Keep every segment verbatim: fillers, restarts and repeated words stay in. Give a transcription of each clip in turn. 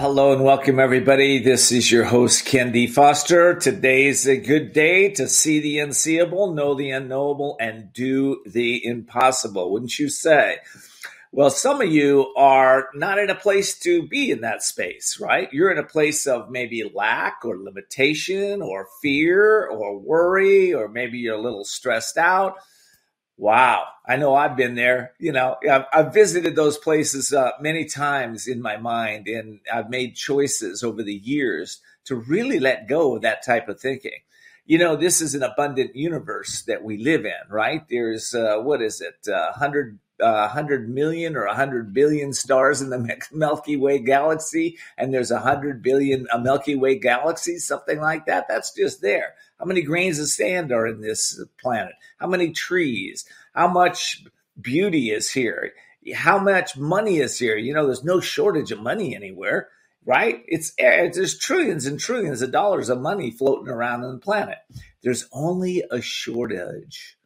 hello and welcome everybody. This is your host, Ken D. Foster. Today's a good day to see the unseeable, know the unknowable, and do the impossible, wouldn't you say? Well, some of you are not in a place to be in that space, right? You're in a place of maybe lack or limitation or fear or worry, or maybe you're a little stressed out. Wow. I know I've been there. You know, I've, I've visited those places uh, many times in my mind, and I've made choices over the years to really let go of that type of thinking. You know, this is an abundant universe that we live in, right? There's, uh, what is it, uh, one hundred, uh, one hundred million or one hundred billion stars in the Milky Way galaxy, and there's one hundred billion uh, Milky Way galaxies, something like that. That's just there. How many grains of sand are in this planet? How many trees? How much beauty is here? How much money is here? You know, there's no shortage of money anywhere, right? It's there's trillions and trillions of dollars of money floating around on the planet. There's only a shortage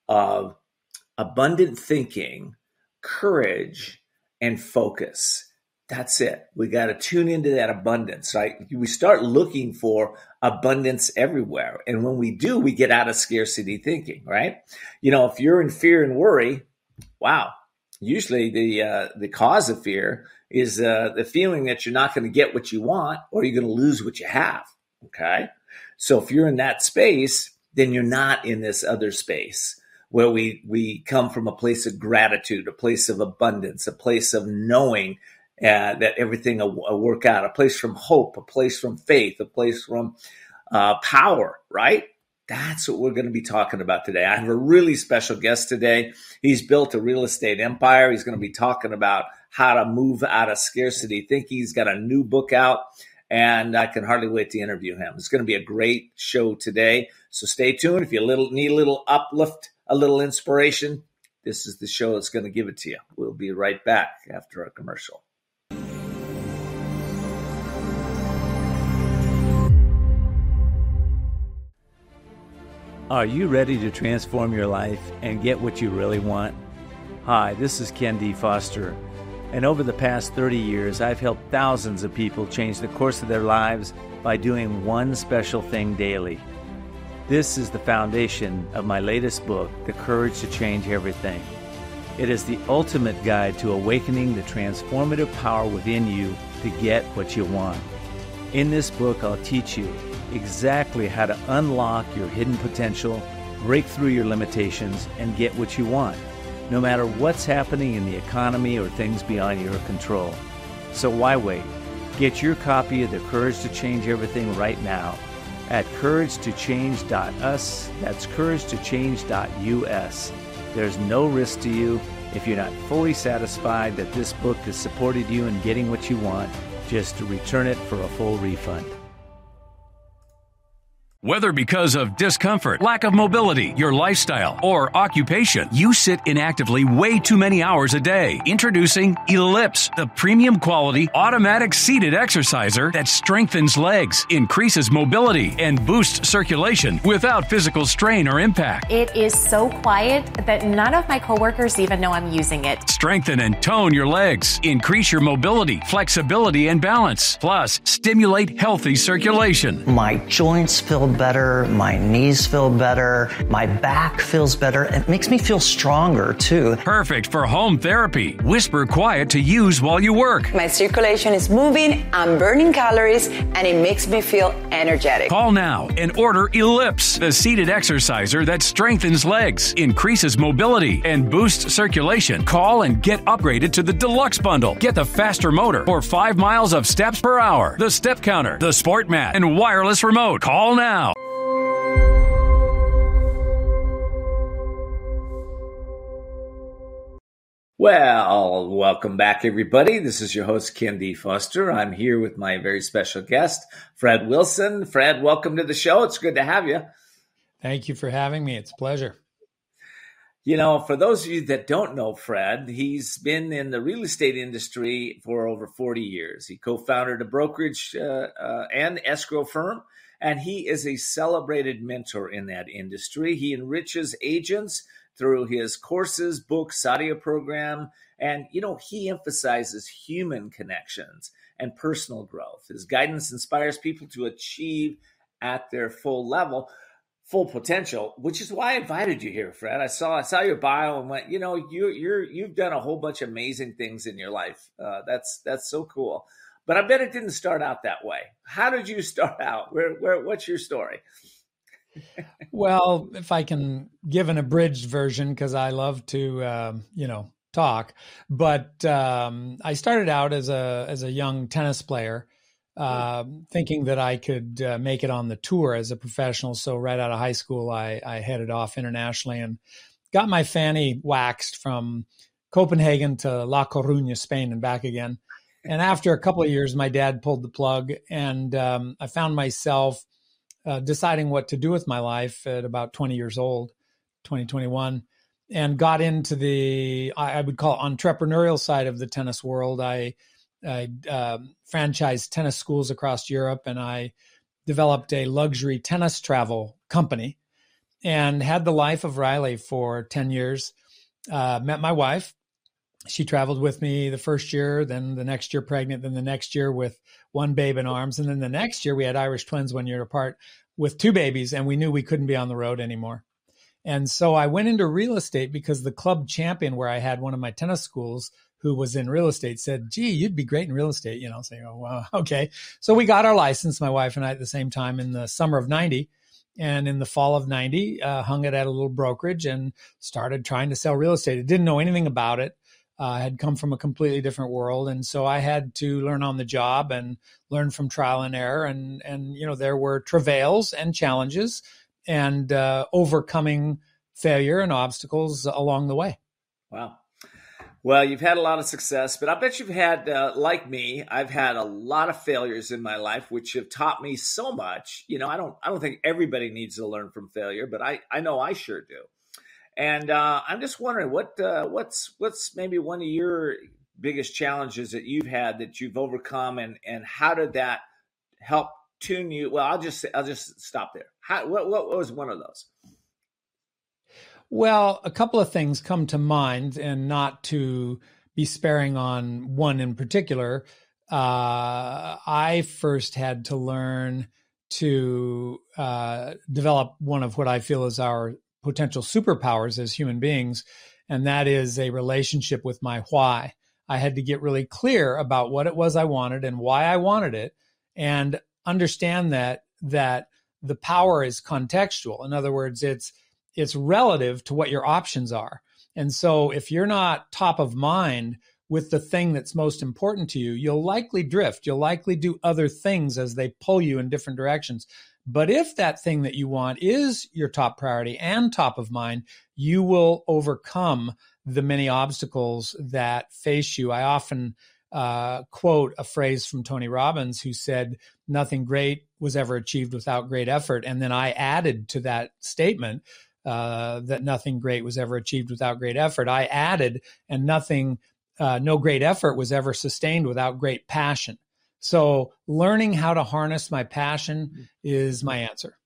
of abundant thinking, courage, and focus. That's it. We got to tune into that abundance, right? We start looking for abundance everywhere. And when we do, we get out of scarcity thinking, right? You know, if you're in fear and worry, wow, usually the uh, the cause of fear is uh, the feeling that you're not going to get what you want, or you're going to lose what you have, okay? So if you're in that space, then you're not in this other space where we we come from a place of gratitude, a place of abundance, a place of knowing Uh, that everything will, will work out, a place from hope, a place from faith, a place from uh, power, right? That's what we're going to be talking about today. I have a really special guest today. He's built a real estate empire. He's going to be talking about how to move out of scarcity thinking. He's got a new book out, and I can hardly wait to interview him. It's going to be a great show today. So stay tuned. If you little, need a little uplift, a little inspiration, this is the show that's going to give it to you. We'll be right back after a commercial. Are you ready to transform your life and get what you really want? Hi, this is Ken D. Foster, and over the past thirty years, I've helped thousands of people change the course of their lives by doing one special thing daily. This is the foundation of my latest book, The Courage to Change Everything. It is the ultimate guide to awakening the transformative power within you to get what you want. In this book, I'll teach you exactly how to unlock your hidden potential, break through your limitations, and get what you want, no matter what's happening in the economy or things beyond your control. So why wait? Get your copy of The Courage to Change Everything right now at courage to change dot u s. That's courage to change dot u s. There's no risk to you. If you're not fully satisfied that this book has supported you in getting what you want, just return it for a full refund. Whether because of discomfort, lack of mobility, your lifestyle, or occupation, you sit inactively way too many hours a day. Introducing Ellipse, the premium quality automatic seated exerciser that strengthens legs, increases mobility, and boosts circulation without physical strain or impact. It is so quiet that none of my coworkers even know I'm using it. Strengthen and tone your legs, increase your mobility, flexibility, and balance. Plus, stimulate healthy circulation. My joints feel better, my knees feel better, my back feels better. It makes me feel stronger too. Perfect for home therapy. Whisper quiet to use while you work. My circulation is moving, I'm burning calories, and it makes me feel energetic. Call now and order Ellipse, the seated exerciser that strengthens legs, increases mobility, and boosts circulation. Call and get upgraded to the Deluxe Bundle. Get the faster motor or five miles of steps per hour, the step counter, the sport mat, and wireless remote. Call now. Well, welcome back, everybody. This is your host, Ken D. Foster. I'm here with my very special guest, Fred Wilson. Fred, welcome to the show. It's good to have you. Thank you for having me. It's a pleasure. You know, for those of you that don't know Fred, he's been in the real estate industry for over forty years. He co-founded a brokerage uh, uh, and escrow firm, and he is a celebrated mentor in that industry. He enriches agents, through his courses, books, audio program. And, you know, he emphasizes human connections and personal growth. His guidance inspires people to achieve at their full level, full potential, which is why I invited you here, Fred. I saw I saw your bio and went, you know, you you're you've done a whole bunch of amazing things in your life. Uh, that's that's so cool. But I bet it didn't start out that way. How did you start out? Where where what's your story? Well, if I can give an abridged version, because I love to, um, you know, talk. But um, I started out as a as a young tennis player, uh, thinking that I could uh, make it on the tour as a professional. So right out of high school, I, I headed off internationally and got my fanny waxed from Copenhagen to La Coruña, Spain, and back again. And after a couple of years, my dad pulled the plug, and um, I found myself uh, deciding what to do with my life at about twenty years old, twenty, twenty-one, and got into the, I would call it entrepreneurial side of the tennis world. I, I uh, franchised tennis schools across Europe, and I developed a luxury tennis travel company and had the life of Riley for ten years. Uh, met my wife. She traveled with me the first year, then the next year pregnant, then the next year with one babe in arms. And then the next year we had Irish twins one year apart with two babies, and we knew we couldn't be on the road anymore. And so I went into real estate because the club champion where I had one of my tennis schools who was in real estate said, gee, you'd be great in real estate, you know, saying, oh, wow, okay. So we got our license, my wife and I, at the same time in the summer of ninety. And in the fall of ninety, uh, hung it at a little brokerage and started trying to sell real estate. I didn't know anything about it. I uh, had come from a completely different world. And so I had to learn on the job and learn from trial and error. And, and you know, there were travails and challenges and uh, overcoming failure and obstacles along the way. Wow. Well, you've had a lot of success, but I bet you've had, uh, like me, I've had a lot of failures in my life, which have taught me so much. You know, I don't, I don't think everybody needs to learn from failure, but I, I know I sure do. And uh, I'm just wondering what, uh, what's, what's maybe one of your biggest challenges that you've had that you've overcome, and, and how did that help tune you? Well, I'll just, I'll just stop there. How, what, what was one of those? Well, a couple of things come to mind, and not to be sparing on one in particular. Uh, I first had to learn to uh, develop one of what I feel is our potential superpowers as human beings, and that is a relationship with my why. I had to get really clear about what it was I wanted and why I wanted it, and understand that that the power is contextual. In other words, it's it's relative to what your options are. And so if you're not top of mind with the thing that's most important to you, you'll likely drift. You'll likely do other things as they pull you in different directions. But if that thing that you want is your top priority and top of mind, you will overcome the many obstacles that face you. I often uh, quote a phrase from Tony Robbins, who said, nothing great was ever achieved without great effort. And then I added to that statement uh, that nothing great was ever achieved without great effort. I added, and nothing, uh, no great effort was ever sustained without great passion. So learning how to harness my passion is my answer.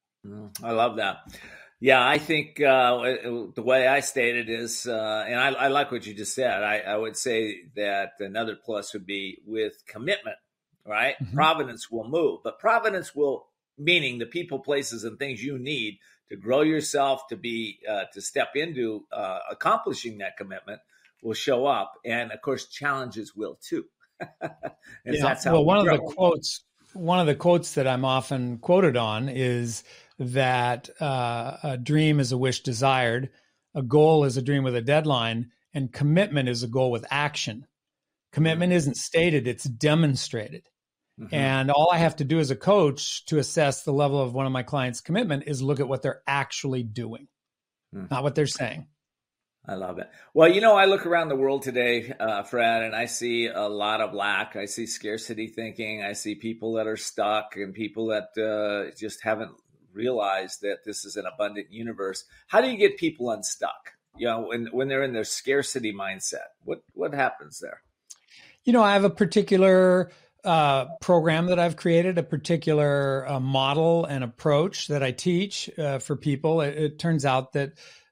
I love that. Yeah, I think uh, the way I stated is, uh, and I, I like what you just said, I, I would say that another plus would be with commitment, right? Mm-hmm. Providence will move, but providence will, meaning the people, places, and things you need to grow yourself, to be, uh, to step into uh, accomplishing that commitment, will show up. And of course, challenges will too. yeah. That's how well, we one grow. of the quotes, one of the quotes that I'm often quoted on is that uh, a dream is a wish desired, a goal is a dream with a deadline, and commitment is a goal with action. Commitment isn't stated, it's demonstrated. Mm-hmm. And all I have to do as a coach to assess the level of one of my clients' commitment is look at what they're actually doing, mm-hmm. not what they're saying. I love it. Well, you know, I look around the world today, uh, Fred, and I see a lot of lack. I see scarcity thinking. I see people that are stuck and people that uh, just haven't realized that this is an abundant universe. How do you get people unstuck? You know, when, when they're in their scarcity mindset, what, what happens there? You know, I have a particular uh, program that I've created, a particular uh, model and approach that I teach uh, for people. It, it turns out that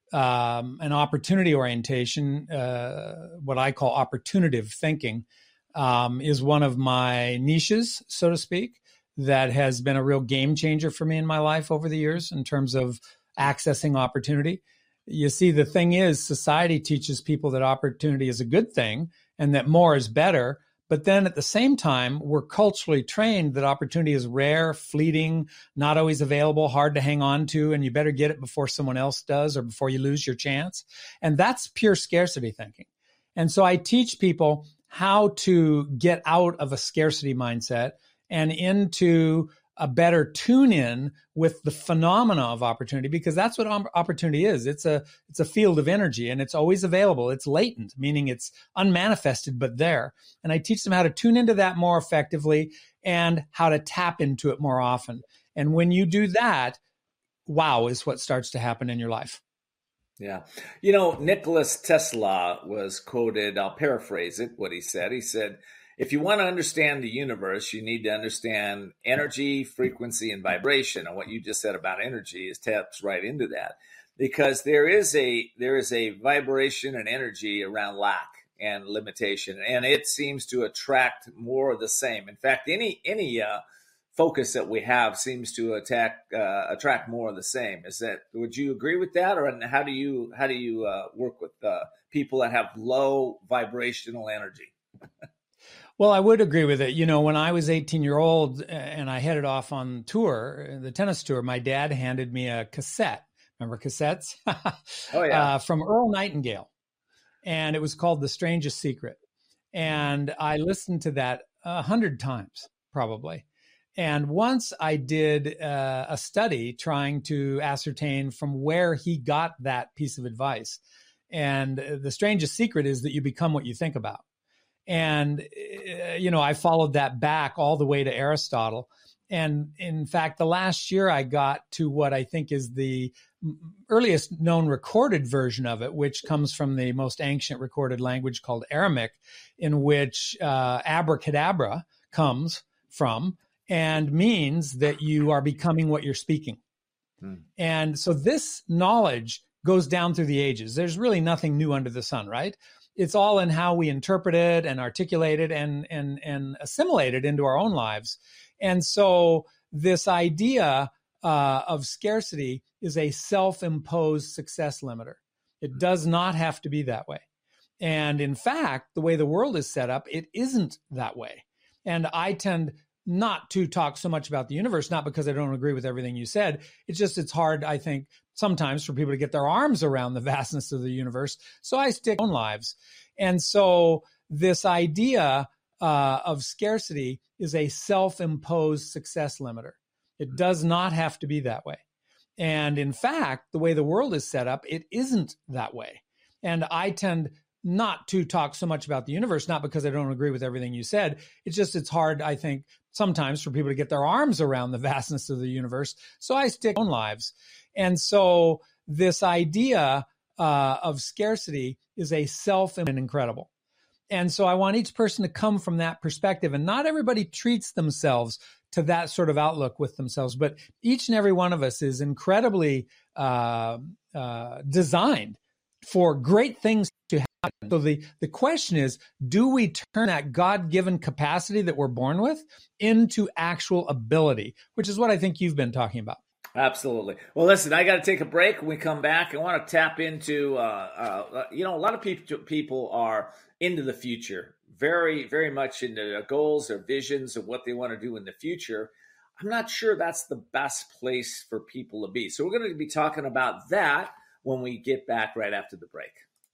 um, an opportunity orientation, uh, what I call opportunative thinking, um, is one of my niches, so to speak, that has been a real game changer for me in my life over the years in terms of accessing opportunity. You see, the thing is, society teaches people that opportunity is a good thing and that more is better. But then at the same time, we're culturally trained that opportunity is rare, fleeting, not always available, hard to hang on to, and you better get it before someone else does or before you lose your chance. And that's pure scarcity thinking. And so I teach people how to get out of a scarcity mindset and into a better tune in with the phenomena of opportunity, because that's what opportunity is. It's a, it's a field of energy, and it's always available. It's latent, meaning it's unmanifested, but there. And I teach them how to tune into that more effectively and how to tap into it more often. And when you do that, wow is what starts to happen in your life. Yeah. You know, Nikola Tesla was quoted, I'll paraphrase it, what he said. He said, if you want to understand the universe, you need to understand energy, frequency, and vibration. And what you just said about energy is taps right into that, because there is a there is a vibration and energy around lack and limitation, and it seems to attract more of the same. In fact, any any uh, focus that we have seems to attack uh, attract more of the same. Is that? Would you agree with that, or how do you how do you uh, work with uh, people that have low vibrational energy? Well, I would agree with it. You know, when I was eighteen year old and I headed off on tour, the tennis tour, my dad handed me a cassette. Remember cassettes? Oh, yeah. Uh, from Earl Nightingale. And it was called The Strangest Secret. And I listened to that a hundred times, probably. And once I did uh, a study trying to ascertain from where he got that piece of advice. And the strangest secret is that you become what you think about. And, you know, I followed that back all the way to Aristotle. And in fact, the last year I got to what I think is the earliest known recorded version of it, which comes from the most ancient recorded language called Aramaic, in which uh, abracadabra comes from and means that you are becoming what you're speaking. Hmm. And so this knowledge goes down through the ages. There's really nothing new under the sun, right? It's all in how we interpret it and articulate it and, and, and assimilate it into our own lives. And so this idea uh, of scarcity is a self-imposed success limiter. It does not have to be that way. And in fact, the way the world is set up, it isn't that way. And I tend not to talk so much about the universe, not because I don't agree with everything you said. It's just, it's hard, I think, sometimes for people to get their arms around the vastness of the universe. So I stick to my own lives. And so this idea uh, of scarcity is a self-imposed success limiter. It does not have to be that way. And in fact, the way the world is set up, it isn't that way. And I tend not to talk so much about the universe, not because I don't agree with everything you said. It's just, it's hard, I think, sometimes for people to get their arms around the vastness of the universe. So I stick to my own lives. And so this idea uh, of scarcity is a self and incredible. And so I want each person to come from that perspective. And not everybody treats themselves to that sort of outlook with themselves, but each and every one of us is incredibly uh, uh, designed for great things to happen. So the, the question is, do we turn that God-given capacity that we're born with into actual ability, which is what I think you've been talking about. Absolutely. Well, listen, I got to take a break. When we come back, I want to tap into, uh, uh, you know, a lot of people people are into the future, very, very much into their goals, their visions of what they want to do in the future. I'm not sure that's the best place for people to be. So we're going to be talking about that when we get back right after the break.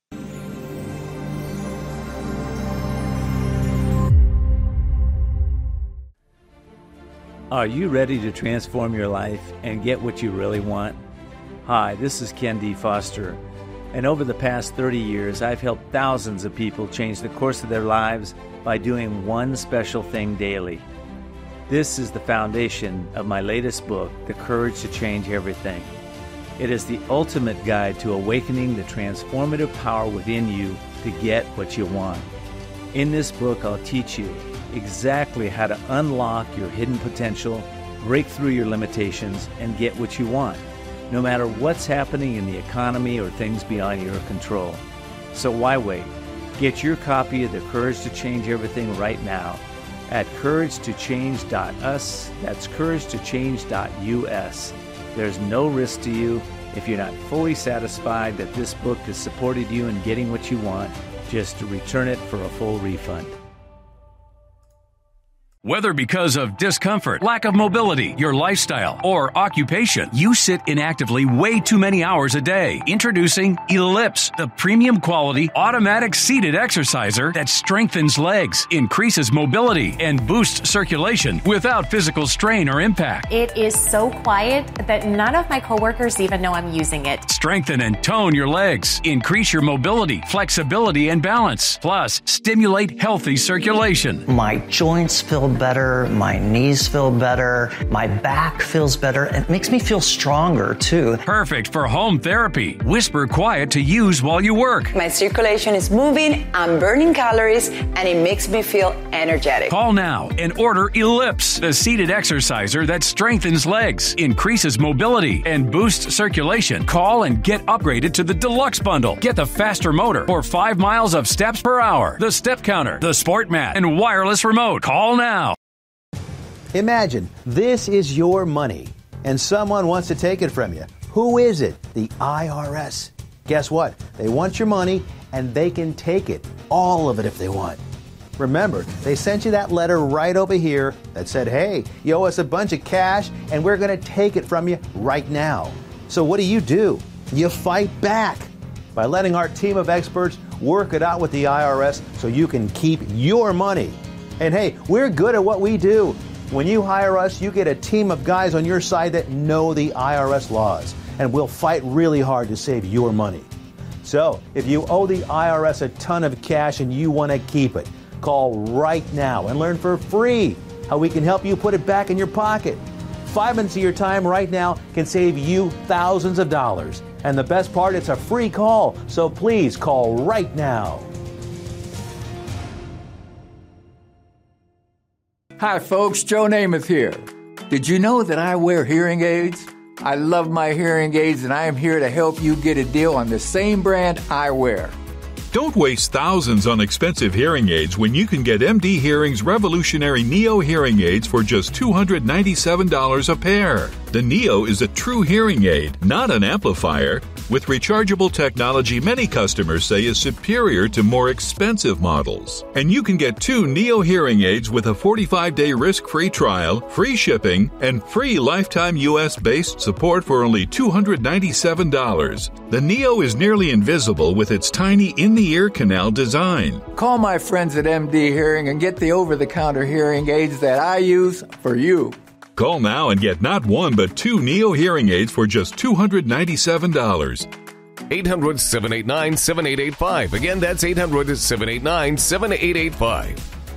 Are you ready to transform your life and get what you really want? Hi, this is Ken D. Foster, and over the past thirty years, I've helped thousands of people change the course of their lives by doing one special thing daily. This is the foundation of my latest book, The Courage to Change Everything. It is the ultimate guide to awakening the transformative power within you to get what you want. In this book, I'll teach you exactly how to unlock your hidden potential, break through your limitations, and get what you want. no matter what's happening in the economy or things beyond your control. So why wait? Get your copy of The Courage to Change Everything right now at courage to change dot u s. That's courage to change dot u s. There's no risk to you. If you're not fully satisfied that this book has supported you in getting what you want, just return it for a full refund. Whether because of discomfort, lack of mobility, your lifestyle, or occupation, you sit inactively way too many hours a day. Introducing Ellipse, the premium quality automatic seated exerciser that strengthens legs, increases mobility, and boosts circulation without physical strain or impact. It is so quiet that none of my coworkers even know I'm using it. Strengthen and tone your legs, increase your mobility, flexibility, and balance. Plus, stimulate healthy circulation. My joints feel better, my knees feel better, my back feels better. It makes me feel stronger too. Perfect for home therapy. Whisper quiet to use while you work. My circulation is moving, I'm burning calories, and it makes me feel energetic. Call now and order Ellipse, the seated exerciser that strengthens legs, increases mobility, and boosts circulation. Call and get upgraded to the Deluxe Bundle. Get the faster motor for five miles of steps per hour, the step counter, the sport mat, and wireless remote. Call now. Imagine this is your money and someone wants to take it from you. Who is it? The I R S. Guess what? They want your money and they can take it, all of it if they want. Remember, they sent you that letter right over here that said, hey, you owe us a bunch of cash and we're going to take it from you right now. So what do you do? You fight back by letting our team of experts work it out with the I R S so you can keep your money. And hey, we're good at what we do. When you hire us, you get a team of guys on your side that know the I R S laws, and we'll fight really hard to save your money. So, if you owe the I R S a ton of cash and you want to keep it, call right now and learn for free how we can help you put it back in your pocket. Five minutes of your time right now can save you thousands of dollars. And the best part, it's a free call, so please call right now. Hi folks, Joe Namath here. Did you know that I wear hearing aids? I love my hearing aids and I am here to help you get a deal on the same brand I wear. Don't waste thousands on expensive hearing aids when you can get M D Hearing's revolutionary Neo hearing aids for just two hundred ninety-seven dollars a pair. The Neo is a true hearing aid, not an amplifier. With rechargeable technology many customers say is superior to more expensive models. And you can get two Neo hearing aids with a forty-five day risk-free trial, free shipping, and free lifetime U S-based support for only two hundred ninety-seven dollars. The Neo is nearly invisible with its tiny in-the-ear canal design. Call my friends at M D Hearing and get the over-the-counter hearing aids that I use for you. Call now and get not one but two Neo hearing aids for just two hundred ninety-seven dollars. eight hundred, seven eight nine, seven eight eight five. Again, that's eight hundred, seven eight nine, seven eight eight five.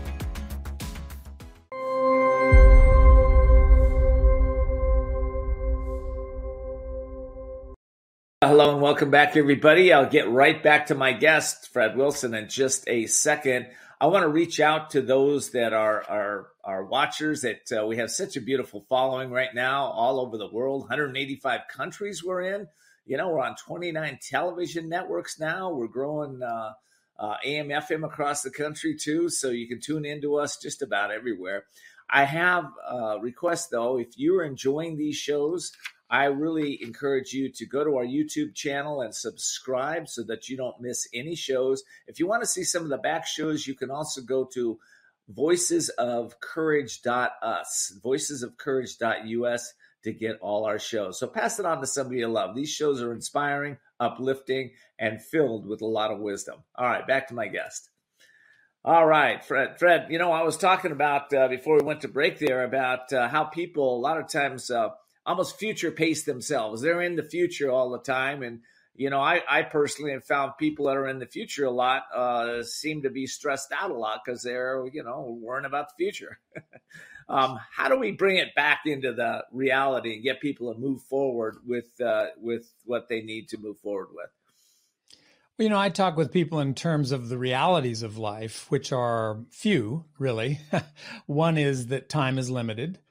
Hello and welcome back, everybody. I'll get right back to my guest, Fred Wilson, in just a second. I want to reach out to those that are are, are watchers. That uh, we have such a beautiful following right now all over the world. one hundred eighty-five countries we're in. You know, we're on twenty-nine television networks now. We're growing uh, uh, A M, F M across the country too, so you can tune into us just about everywhere. I have a request, though. If you're enjoying these shows, I really encourage you to go to our YouTube channel and subscribe so that you don't miss any shows. If you want to see some of the back shows, you can also go to voices of courage dot u s, voices of courage dot u s to get all our shows. So pass it on to somebody you love. These shows are inspiring, uplifting, and filled with a lot of wisdom. All right, back to my guest. All right, Fred. Fred, you know, I was talking about uh, before we went to break there about uh, how people a lot of times uh, almost future pace themselves. They're in the future all the time. And, you know, I, I personally have found people that are in the future a lot uh, seem to be stressed out a lot because they're, you know, worrying about the future. um, how do we bring it back into the reality and get people to move forward with uh, with what they need to move forward with? Well, you know, I talk with people in terms of the realities of life, which are few, really. One is that time is limited.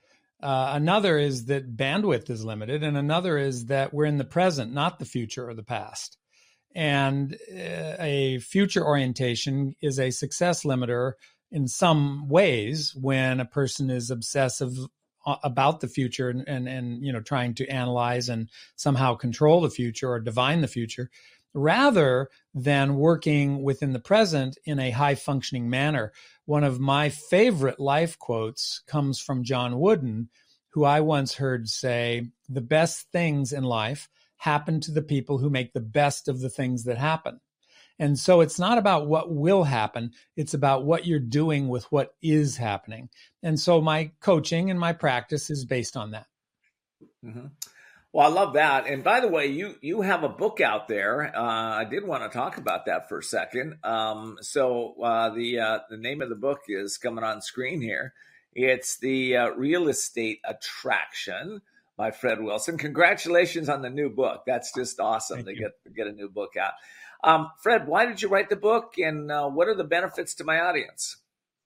Uh, another is that bandwidth is limited. And another is that we're in the present, not the future or the past. And uh, a future orientation is a success limiter in some ways when a person is obsessive about the future and, and, and, you know, trying to analyze and somehow control the future or divine the future, rather than working within the present in a high functioning manner. One of my favorite life quotes comes from John Wooden, who I once heard say, the best things in life happen to the people who make the best of the things that happen. And so it's not about what will happen. It's about what you're doing with what is happening. And so my coaching and my practice is based on that. Mm-hmm. Well, I love that. And by the way, you you have a book out there. Uh, I did want to talk about that for a second. Um, so uh, the uh, the name of the book is coming on screen here. It's The uh, Real Estate Attraction by Fred Wilson. Congratulations on the new book. That's just awesome Thank to you. get get a new book out. Um, Fred, why did you write the book, and uh, what are the benefits to my audience?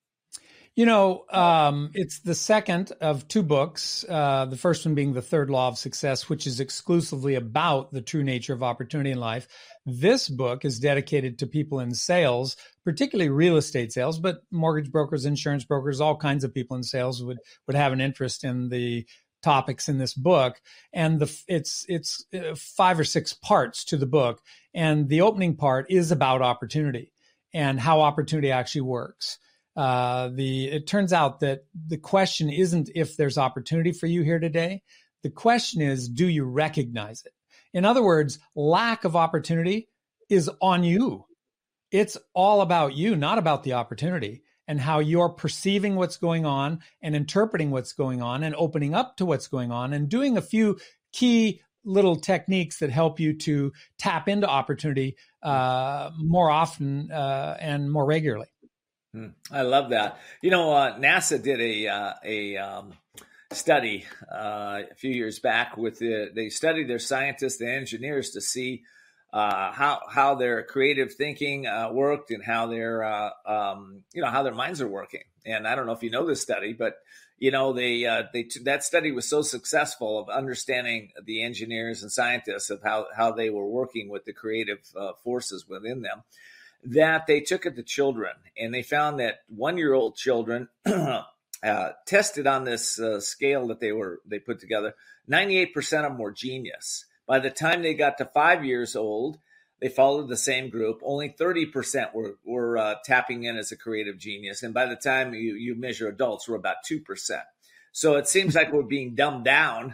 You know, um, it's the second of two books, uh, the first one being The Third Law of Success, which is exclusively about the true nature of opportunity in life. This book is dedicated to people in sales, particularly real estate sales, but mortgage brokers, insurance brokers, all kinds of people in sales would, would have an interest in the topics in this book. And the it's it's five or six parts to the book. And the opening part is about opportunity and how opportunity actually works. Uh, the it turns out that the question isn't if there's opportunity for you here today. The question is, do you recognize it? In other words, lack of opportunity is on you. It's all about you, not about the opportunity, and how you're perceiving what's going on and interpreting what's going on and opening up to what's going on and doing a few key little techniques that help you to tap into opportunity uh, more often uh, and more regularly. I love that. You know, uh, NASA did a uh, a um, study uh, a few years back with the, they studied their scientists and engineers to see uh, how how their creative thinking uh, worked and how their uh, um, you know how their minds are working. And I don't know if you know this study, but you know they uh, they that study was so successful of understanding the engineers and scientists of how how they were working with the creative uh, forces within them, that they took it to children, and they found that one-year-old children uh, tested on this uh, scale that they were they put together. ninety-eight percent of them were genius. By the time they got to five years old, they followed the same group. Only thirty percent were were uh, tapping in as a creative genius, and by the time you you measure adults, we're about two percent. So it seems like we're being dumbed down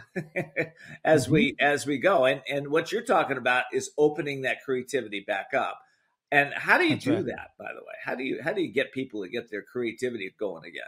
as mm-hmm. we as we go. And and what you're talking about is opening that creativity back up. And how do you That's do right. that, by the way? How do you how do you get people to get their creativity going again?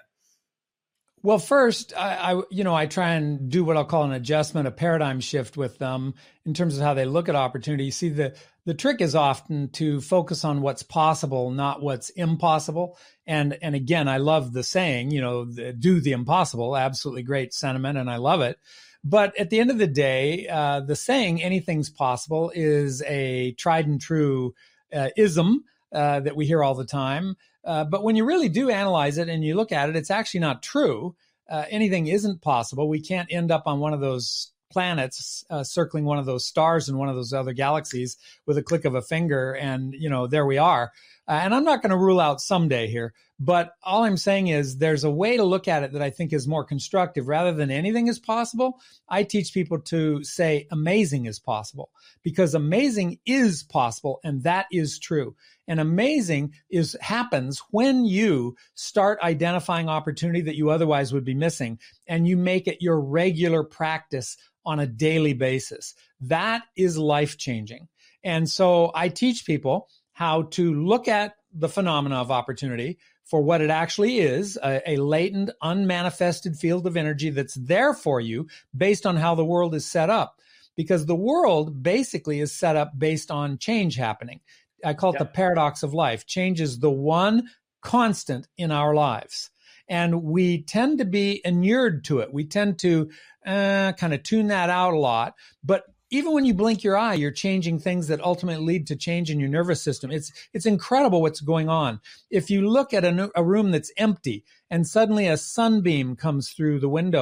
Well, first, I, I you know I try and do what I'll call an adjustment, a paradigm shift with them in terms of how they look at opportunity. You see, the the trick is often to focus on what's possible, not what's impossible. And and again, I love the saying, you know, the, do the impossible. Absolutely great sentiment, and I love it. But at the end of the day, uh, the saying "anything's possible" is a tried and true Uh, ism uh, that we hear all the time. Uh, but when you really do analyze it and you look at it, it's actually not true. Uh, anything isn't possible. We can't end up on one of those planets uh, circling one of those stars in one of those other galaxies with a click of a finger. And, you know, there we are. Uh, and I'm not going to rule out someday here, but all I'm saying is there's a way to look at it that I think is more constructive. Rather than anything is possible, I teach people to say amazing is possible, because amazing is possible, and that is true. And amazing is happens when you start identifying opportunity that you otherwise would be missing, and you make it your regular practice on a daily basis. That is life-changing. And so I teach people how to look at the phenomena of opportunity for what it actually is, a, a latent, unmanifested field of energy that's there for you based on how the world is set up. Because the world basically is set up based on change happening. I call it yeah. the paradox of life. Change is the one constant in our lives. And we tend to be inured to it. We tend to uh, kind of tune that out a lot. But even when you blink your eye, you're changing things that ultimately lead to change in your nervous system. It's it's incredible what's going on. If you look at a, a room that's empty and suddenly a sunbeam comes through the window,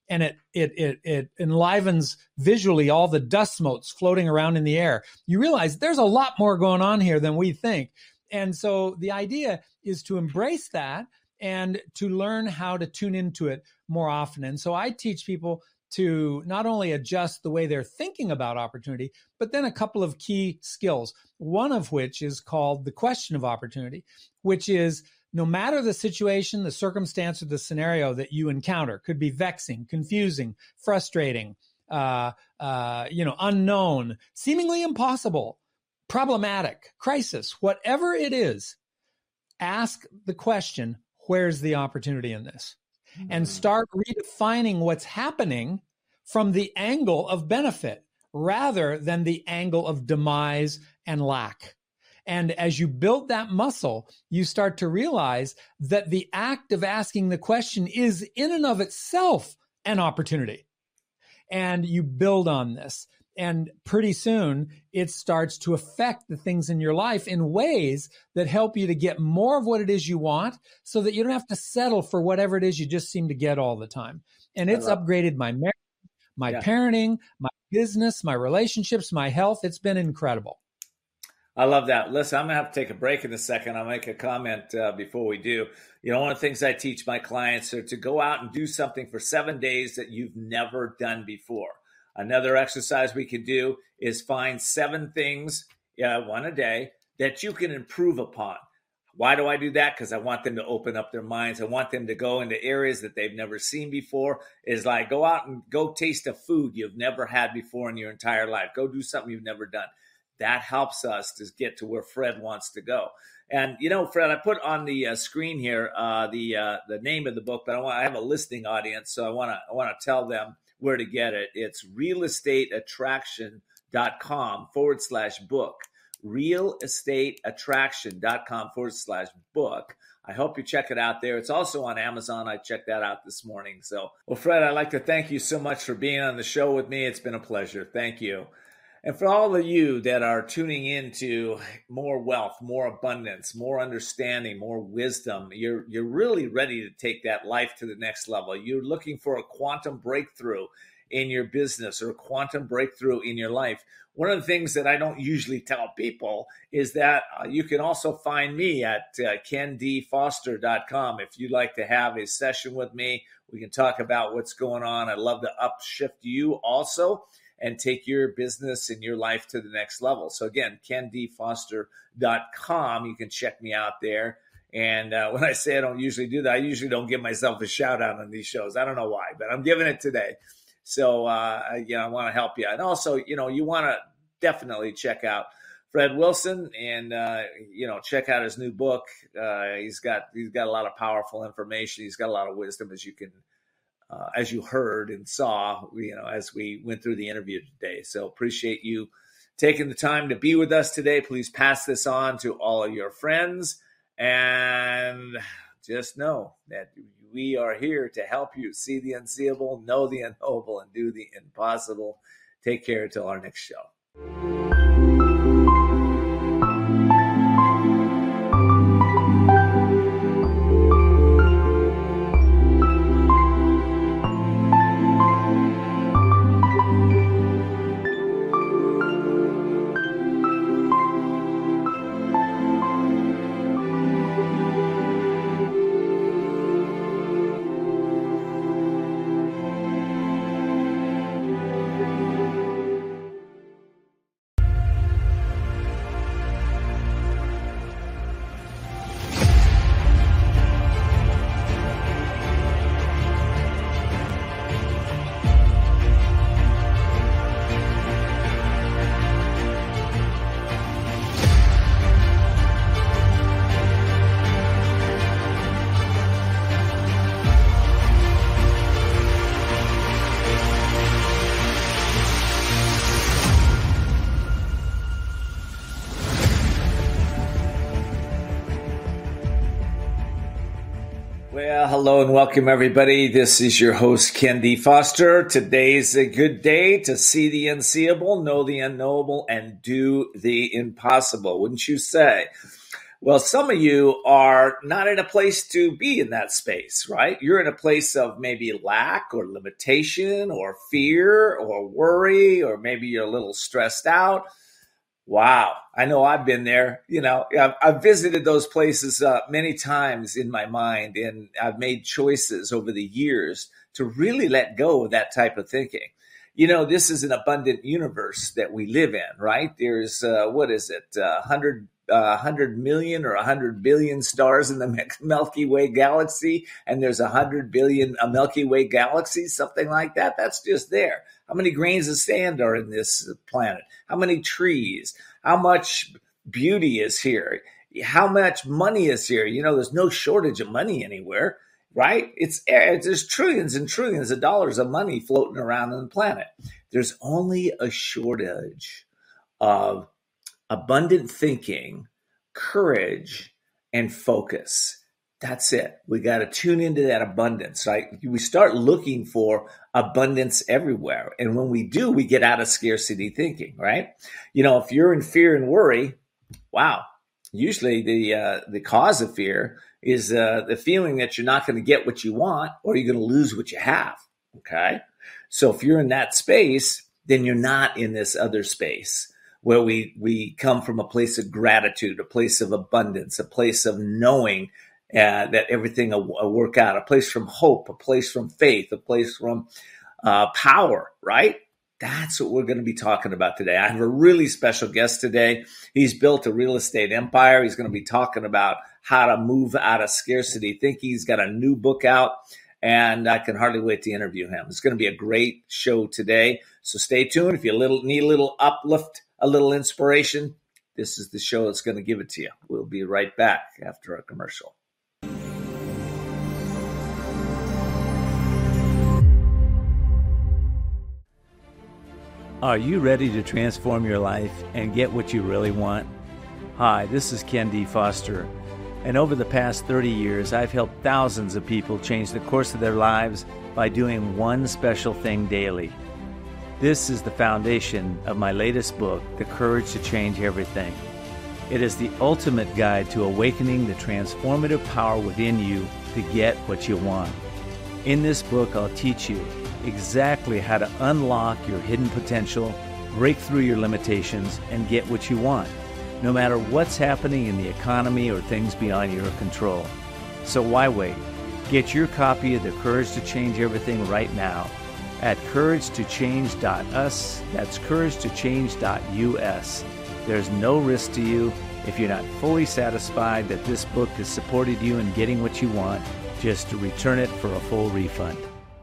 and it, it, it, it enlivens visually all the dust motes floating around in the air, you realize there's a lot more going on here than we think. And so the idea is to embrace that and to learn how to tune into it more often. And so I teach people to not only adjust the way they're thinking about opportunity, but then a couple of key skills, one of which is called the question of opportunity, which is no matter the situation, the circumstance, or the scenario that you encounter, could be vexing, confusing, frustrating, uh, uh, you know, unknown, seemingly impossible, problematic, crisis, whatever it is, ask the question, where's the opportunity in this? Mm-hmm. And start redefining what's happening from the angle of benefit rather than the angle of demise and lack. And as you build that muscle, you start to realize that the act of asking the question is in and of itself an opportunity. And you build on this. And pretty soon it starts to affect the things in your life in ways that help you to get more of what it is you want so that you don't have to settle for whatever it is you just seem to get all the time. And it's upgraded my marriage, my yeah. parenting, my business, my relationships, my health. It's been incredible. I love that. Listen, I'm going to have to take a break in a second. I'll make a comment uh, before we do. You know, one of the things I teach my clients are to go out and do something for seven days that you've never done before. Another exercise we can do is find seven things, uh, one a day, that you can improve upon. Why do I do that? Because I want them to open up their minds. I want them to go into areas that they've never seen before. Is like go out and go taste a food you've never had before in your entire life. Go do something you've never done. That helps us to get to where Fred wants to go. And, you know, Fred, I put on the uh, screen here uh, the uh, the name of the book, but I, want, I have a listening audience, so I want to I want to tell them where to get it. It's realestateattraction.com forward slash book. realestateattraction.com forward slash book. I hope you check it out there. It's also on Amazon. I checked that out this morning. So, well, Fred, I'd like to thank you so much for being on the show with me. It's been a pleasure. Thank you. And for all of you that are tuning into more wealth, more abundance, more understanding, more wisdom, you're you're really ready to take that life to the next level. You're looking for a quantum breakthrough in your business or a quantum breakthrough in your life. One of the things that I don't usually tell people is that uh, you can also find me at uh, ken d foster dot com. If you'd like to have a session with me, we can talk about what's going on. I'd love to upshift you also and take your business and your life to the next level. So again, ken d foster dot com. You can check me out there. And uh, when I say I don't usually do that, I usually don't give myself a shout out on these shows. I don't know why, but I'm giving it today. So, uh, you know, I want to help you. And also, you know, you want to definitely check out Fred Wilson and, uh, you know, check out his new book. Uh, he's got he's got a lot of powerful information. He's got a lot of wisdom, as you can Uh, as you heard and saw, you know, as we went through the interview today. So appreciate you taking the time to be with us today. Please pass this on to all of your friends and just know that we are here to help you see the unseeable, know the unknowable, and do the impossible. Take care until our next show. Well, hello and welcome, everybody. This is your host, Ken D. Foster. Today's a good day to see the unseeable, know the unknowable, and do the impossible, wouldn't you say? Well, some of you are not in a place to be in that space, right? You're in a place of maybe lack or limitation or fear or worry, or maybe you're a little stressed out. Wow. I know I've been there. You know, I've, I've visited those places uh, many times in my mind, and I've made choices over the years to really let go of that type of thinking. You know, this is an abundant universe that we live in, right? There's, uh, what is it, uh, one hundred, uh, one hundred million or one hundred billion stars in the Milky Way galaxy, and there's one hundred billion uh, Milky Way galaxies, something like that. That's just there. How many grains of sand are in this planet? How many trees? How much beauty is here? How much money is here? You know, there's no shortage of money anywhere. Right? It's there's trillions and trillions of dollars of money floating around on the planet. There's only a shortage of abundant thinking, courage, and focus. That's it. We got to tune into that abundance, right? We start looking for abundance everywhere. And when we do, we get out of scarcity thinking, right? You know, if you're in fear and worry, wow, usually the uh, the cause of fear is uh, the feeling that you're not going to get what you want, or you're going to lose what you have, okay? So if you're in that space, then you're not in this other space where we we come from a place of gratitude, a place of abundance, a place of knowing uh, that everything will, will work out, a place from hope, a place from faith, a place from uh, power, right? That's what we're going to be talking about today. I have a really special guest today. He's built a real estate empire. He's going to be talking about how to move out of scarcity thinking. He's got a new book out, and I can hardly wait to interview him. It's going to be a great show today. So stay tuned. If you little, need a little uplift, a little inspiration, this is the show that's going to give it to you. We'll be right back after our commercial. Are you ready to transform your life and get what you really want? Hi, this is Ken D. Foster, and over the past thirty years, I've helped thousands of people change the course of their lives by doing one special thing daily. This is the foundation of my latest book, The Courage to Change Everything. It is the ultimate guide to awakening the transformative power within you to get what you want. In this book, I'll teach you exactly how to unlock your hidden potential, break through your limitations, and get what you want, no matter what's happening in the economy or things beyond your control. So why wait? Get your copy of The Courage to Change Everything right now at courage to change dot u s. That's courage to change dot u s. There's no risk to you. If you're not fully satisfied that this book has supported you in getting what you want, just to return it for a full refund.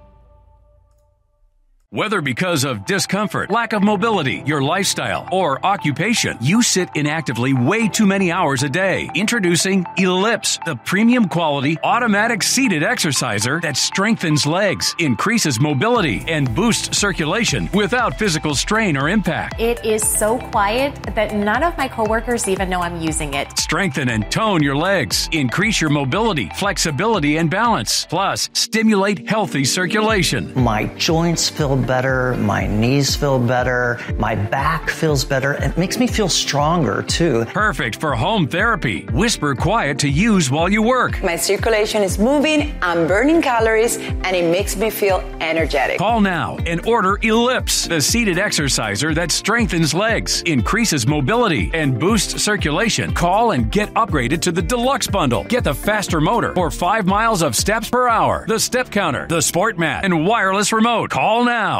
Whether because of discomfort, lack of mobility, your lifestyle, or occupation, you sit inactively way too many hours a day. Introducing Ellipse, the premium quality automatic seated exerciser that strengthens legs, increases mobility, and boosts circulation without physical strain or impact. It is so quiet that none of my coworkers even know I'm using it. Strengthen and tone your legs, increase your mobility, flexibility, and balance. Plus, stimulate healthy circulation. My joints feel better, my knees feel better, my back feels better. It makes me feel stronger too. Perfect for home therapy. Whisper quiet to use while you work. My circulation is moving, I'm burning calories, and it makes me feel energetic. Call now and order Ellipse, the seated exerciser that strengthens legs, increases mobility, and boosts circulation. Call and get upgraded to the Deluxe Bundle. Get the faster motor for five miles of steps per hour, the step counter, the sport mat, and wireless remote. Call now.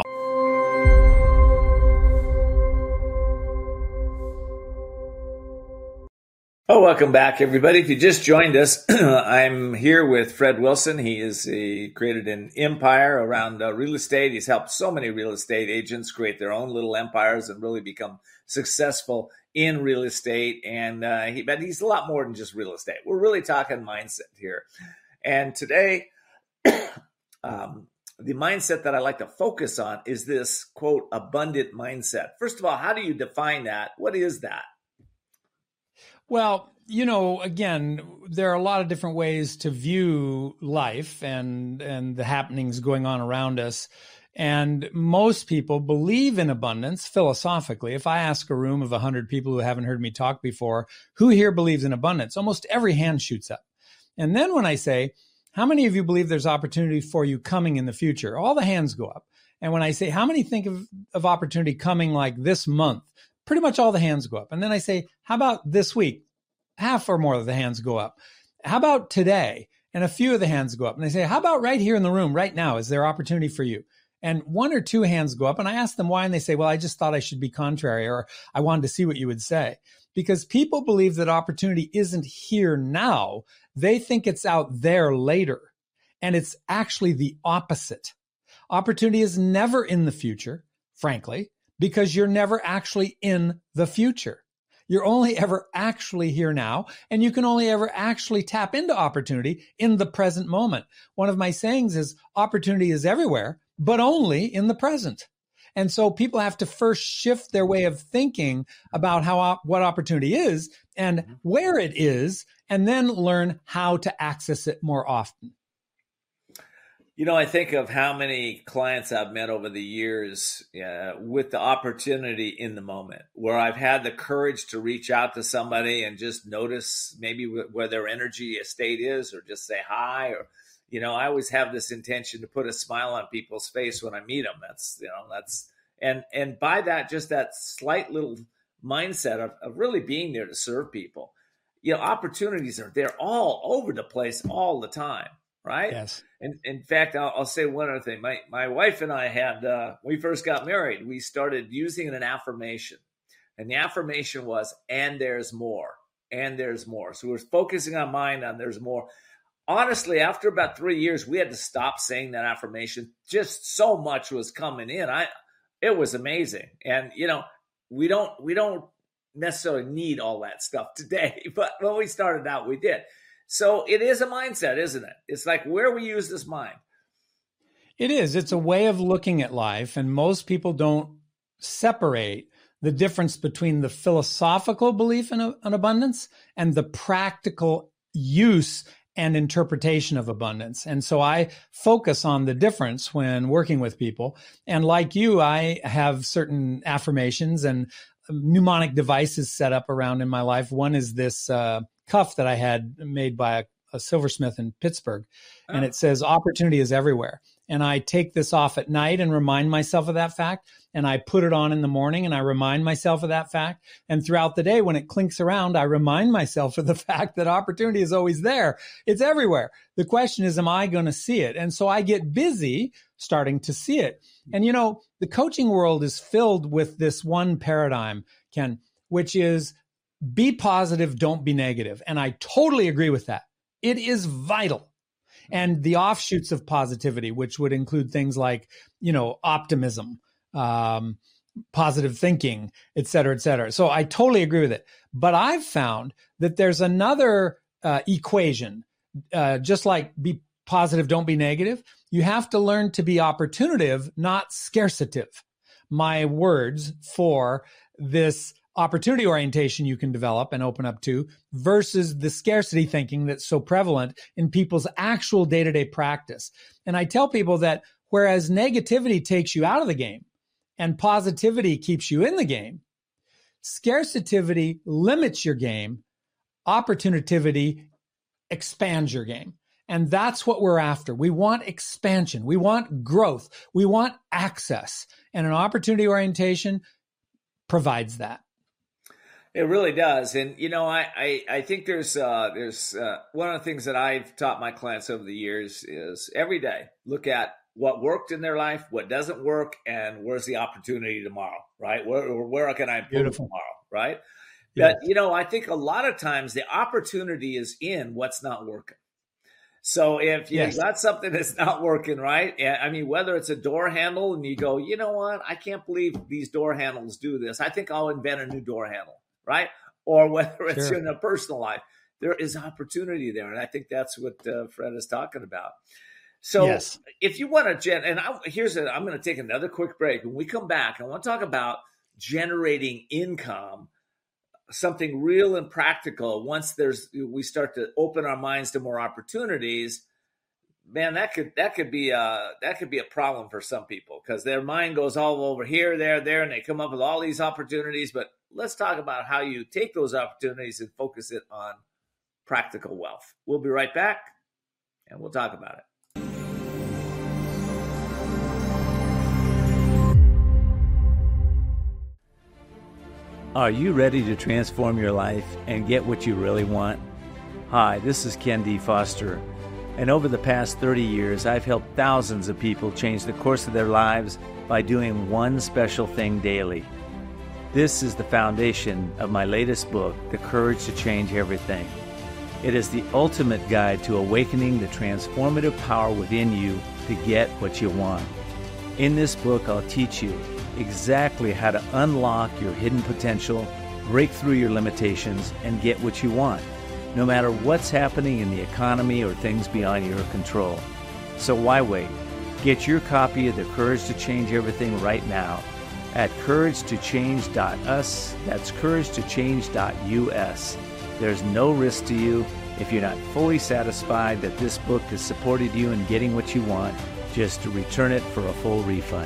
Oh, welcome back, everybody. If you just joined us, I'm here with Fred Wilson. He is he created an empire around uh, real estate. He's helped so many real estate agents create their own little empires and really become successful in real estate. And uh, he, but he's a lot more than just real estate. We're really talking mindset here. And today, um, the mindset that I like to focus on is this, quote, abundant mindset. First of all, how do you define that? What is that? Well, you know, again, there are a lot of different ways to view life and and the happenings going on around us. And most people believe in abundance philosophically. If I ask a room of one hundred people who haven't heard me talk before, who here believes in abundance? Almost every hand shoots up. And then when I say, how many of you believe there's opportunity for you coming in the future? All the hands go up. And when I say, how many think of, of opportunity coming like this month? Pretty much all the hands go up. And then I say, how about this week? Half or more of the hands go up. How about today? And a few of the hands go up. And I say, how about right here in the room, right now? Is there opportunity for you? And one or two hands go up, and I ask them why, and they say, well, I just thought I should be contrary, or I wanted to see what you would say. Because people believe that opportunity isn't here now. They think it's out there later. And it's actually the opposite. Opportunity is never in the future, frankly, because you're never actually in the future. You're only ever actually here now, and you can only ever actually tap into opportunity in the present moment. One of my sayings is opportunity is everywhere, but only in the present. And so people have to first shift their way of thinking about how what opportunity is and where it is, and then learn how to access it more often. You know, I think of how many clients I've met over the years uh, with the opportunity in the moment, where I've had the courage to reach out to somebody and just notice maybe where their energy state is, or just say hi. Or, you know, I always have this intention to put a smile on people's face when I meet them. That's, you know, that's, and, and by that, just that slight little mindset of, of really being there to serve people. You know, opportunities are there all over the place all the time. Right. Yes. And in fact, I'll, I'll say one other thing. My my wife and I had, uh, when we first got married, we started using an affirmation. And the affirmation was, and there's more, and there's more. So we're focusing our mind on there's more. Honestly, after about three years, we had to stop saying that affirmation. Just so much was coming in. I, it was amazing. And, you know, we don't, we don't necessarily need all that stuff today, but when we started out, we did. So it is a mindset, isn't it? It's like where we use this mind. It is. It's a way of looking at life. And most people don't separate the difference between the philosophical belief in, a, in abundance and the practical use and interpretation of abundance. And so I focus on the difference when working with people. And like you, I have certain affirmations and mnemonic devices set up around in my life. One is this uh, cuff that I had made by a, a silversmith in Pittsburgh. Oh. And it says, opportunity is everywhere. And I take this off at night and remind myself of that fact. And I put it on in the morning and I remind myself of that fact. And throughout the day, when it clinks around, I remind myself of the fact that opportunity is always there. It's everywhere. The question is, am I going to see it? And so I get busy starting to see it. And, you know, the coaching world is filled with this one paradigm, Ken, which is be positive, don't be negative. And I totally agree with that. It is vital. And the offshoots of positivity, which would include things like, you know, optimism, um, positive thinking, et cetera, et cetera. So I totally agree with it. But I've found that there's another uh, equation, uh, just like be positive, don't be negative. You have to learn to be opportunative, not scarcitive. My words for this opportunity orientation you can develop and open up to versus the scarcity thinking that's so prevalent in people's actual day-to-day practice. And I tell people that whereas negativity takes you out of the game and positivity keeps you in the game, scarcity limits your game, opportunity expands your game. And that's what we're after. We want expansion. We want growth. We want access. And an opportunity orientation provides that. It really does. And, you know, I, I, I think there's uh, there's uh, one of the things that I've taught my clients over the years is every day look at what worked in their life, what doesn't work, and where's the opportunity tomorrow, right? Where, where can I improve Beautiful. tomorrow, right? Yeah. But, you know, I think a lot of times the opportunity is in what's not working. So if you yes. got something that's not working right, I mean, whether it's a door handle and you go, you know what, I can't believe these door handles do this. I think I'll invent a new door handle, right? Or whether it's sure. in a personal life, there is opportunity there. And I think that's what uh, Fred is talking about. So yes. if you want to, gen- and I, here's a, I'm going to take another quick break. When we come back, I want to talk about generating income, something real and practical. Once there's, we start to open our minds to more opportunities, man, that could that could be a that could be a problem for some people because their mind goes all over here, there, there, and they come up with all these opportunities. But let's talk about how you take those opportunities and focus it on practical wealth. We'll be right back, and we'll talk about it. Are you ready to transform your life and get what you really want? Hi, this is Ken D. Foster, and over the past thirty years, I've helped thousands of people change the course of their lives by doing one special thing daily. This is the foundation of my latest book, The Courage to Change Everything. It is the ultimate guide to awakening the transformative power within you to get what you want. In this book, I'll teach you exactly how to unlock your hidden potential, break through your limitations, and get what you want, no matter what's happening in the economy or things beyond your control. So why wait? Get your copy of The Courage to Change Everything right now at courage to change dot u s. That's courage to change dot u s. There's no risk to you. If you're not fully satisfied that this book has supported you in getting what you want, just to return it for a full refund.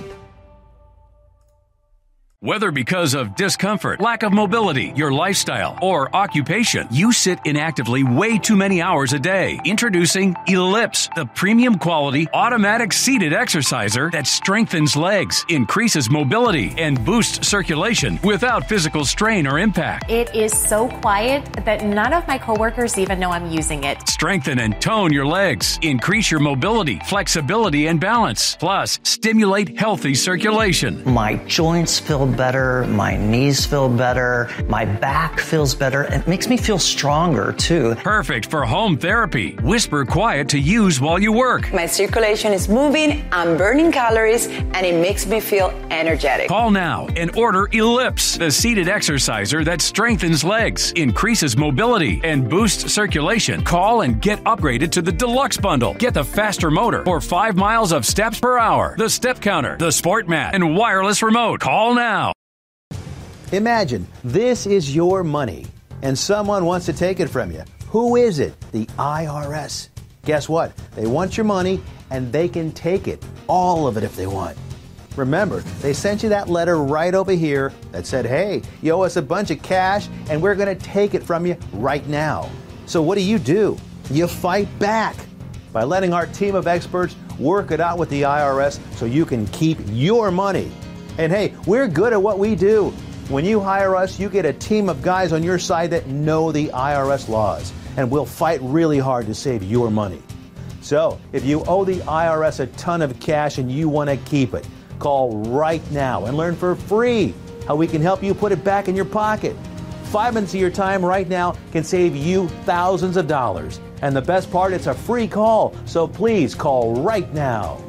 Whether because of discomfort, lack of mobility, your lifestyle, or occupation, you sit inactively way too many hours a day. Introducing Ellipse, the premium quality automatic seated exerciser that strengthens legs, increases mobility, and boosts circulation without physical strain or impact. It is so quiet that none of my coworkers even know I'm using it. Strengthen and tone your legs, increase your mobility, flexibility, and balance. Plus, stimulate healthy circulation. My joints feel better, my knees feel better, my back feels better. It makes me feel stronger too. Perfect for home therapy. Whisper quiet to use while you work. My circulation is moving, I'm burning calories, and it makes me feel energetic. Call now and order Ellipse, the seated exerciser that strengthens legs, increases mobility, and boosts circulation. Call and get upgraded to the deluxe bundle. Get the faster motor or five miles of steps per hour, the step counter, the sport mat, and wireless remote. Call now. Imagine this is your money and someone wants to take it from you. Who is it? The I R S. Guess what? They want your money and they can take it, all of it if they want. Remember, they sent you that letter right over here that said, hey, you owe us a bunch of cash and we're going to take it from you right now. So what do you do? You fight back by letting our team of experts work it out with the I R S so you can keep your money. And hey, we're good at what we do. When you hire us, you get a team of guys on your side that know the I R S laws, and we'll fight really hard to save your money. So, if you owe the I R S a ton of cash and you want to keep it, call right now and learn for free how we can help you put it back in your pocket. Five minutes of your time right now can save you thousands of dollars. And the best part, it's a free call, so please call right now.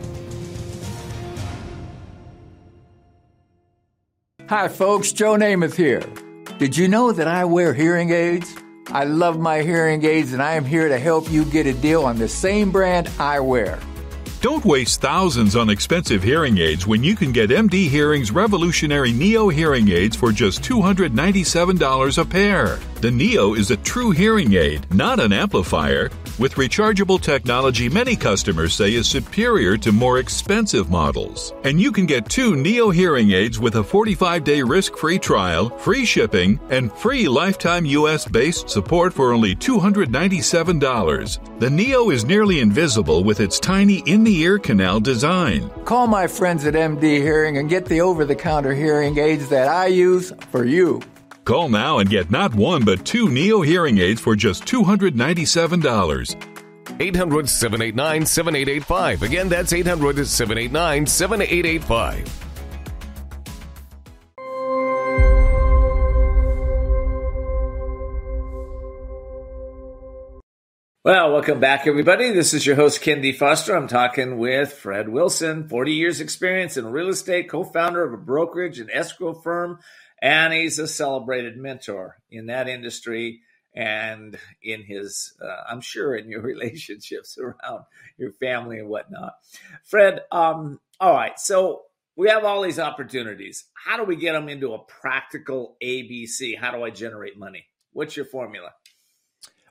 Hi, folks. Joe Namath here. Did you know that I wear hearing aids? I love my hearing aids, and I am here to help you get a deal on the same brand I wear. Don't waste thousands on expensive hearing aids when you can get M D Hearing's revolutionary Neo hearing aids for just two hundred ninety-seven dollars a pair. The Neo is a true hearing aid, not an amplifier. With rechargeable technology many customers say is superior to more expensive models. And you can get two Neo hearing aids with a forty-five day risk-free trial, free shipping, and free lifetime U S-based support for only two hundred ninety-seven dollars. The Neo is nearly invisible with its tiny in-the-ear canal design. Call my friends at M D Hearing and get the over-the-counter hearing aids that I use for you. Call now and get not one but two Neo hearing aids for just two hundred ninety-seven dollars. eight hundred, seven eight nine, seven eight eight five. Again, that's eight hundred, seven eight nine, seven eight eight five. Well, welcome back, everybody. This is your host, Ken D. Foster. I'm talking with Fred Wilson, forty years experience in real estate, co-founder of a brokerage and escrow firm, and he's a celebrated mentor in that industry and in his, uh, I'm sure, in your relationships around your family and whatnot. Fred, um, all right, so we have all these opportunities. How do we get them into a practical A B C? How do I generate money? What's your formula?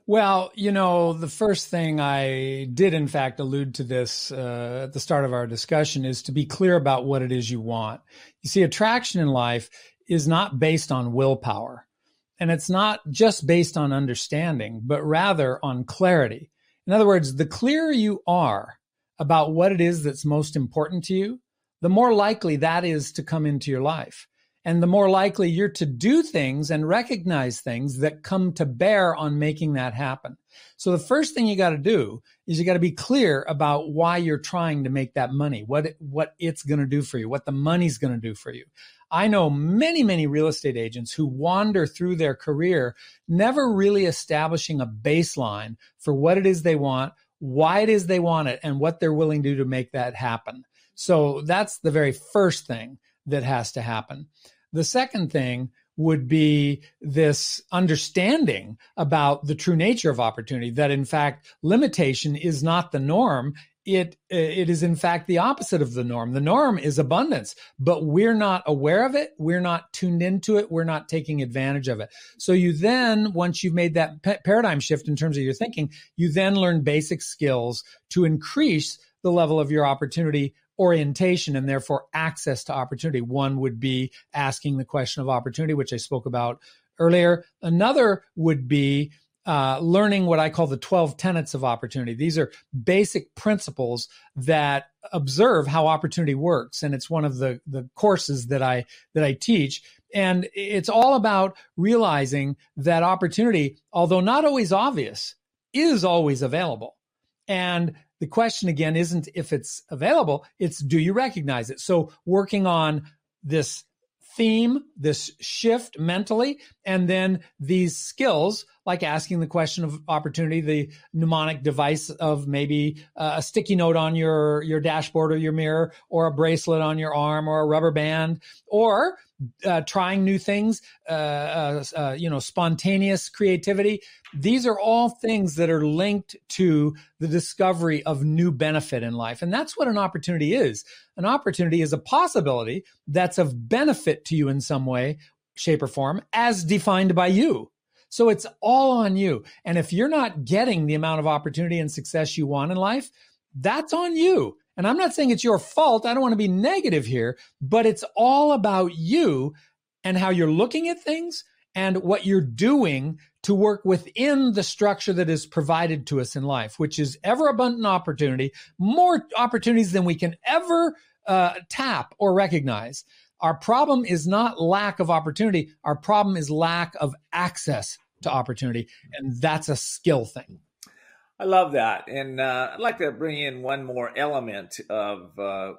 Well, you know, the first thing I did, in fact, allude to this uh, at the start of our discussion is to be clear about what it is you want. You see, attraction in life is not based on willpower, and it's not just based on understanding, but rather on clarity. In other words, the clearer you are about what it is that's most important to you, the more likely that is to come into your life. And the more likely you're to do things and recognize things that come to bear on making that happen. So the first thing you got to do is you got to be clear about why you're trying to make that money, what it, what it's going to do for you, what the money's going to do for you. I know many, many real estate agents who wander through their career, never really establishing a baseline for what it is they want, why it is they want it, and what they're willing to do to make that happen. So that's the very first thing that has to happen. The second thing would be this understanding about the true nature of opportunity, that in fact, limitation is not the norm. It, it is in fact the opposite of the norm. The norm is abundance, but we're not aware of it. We're not tuned into it. We're not taking advantage of it. So you then, once you've made that pa- paradigm shift in terms of your thinking, you then learn basic skills to increase the level of your opportunity orientation and therefore access to opportunity. One would be asking the question of opportunity, which I spoke about earlier. Another would be uh, learning what I call the twelve tenets of opportunity. These are basic principles that observe how opportunity works. And it's one of the, the courses that I, that I teach. And it's all about realizing that opportunity, although not always obvious, is always available. And the question, again, isn't if it's available, it's do you recognize it? So working on this theme, this shift mentally, and then these skills, like asking the question of opportunity, the mnemonic device of maybe uh, a sticky note on your, your dashboard or your mirror, or a bracelet on your arm, or a rubber band, or uh, trying new things, uh, uh, uh, you know, spontaneous creativity. These are all things that are linked to the discovery of new benefit in life. And that's what an opportunity is. An opportunity is a possibility that's of benefit to you in some way, shape, or form, as defined by you. So it's all on you. And if you're not getting the amount of opportunity and success you want in life, that's on you. And I'm not saying it's your fault. I don't want to be negative here, but it's all about you and how you're looking at things and what you're doing to work within the structure that is provided to us in life, which is ever abundant opportunity, more opportunities than we can ever uh, tap or recognize. Our problem is not lack of opportunity. Our problem is lack of access to opportunity. And that's a skill thing. I love that. And uh, I'd like to bring in one more element of uh,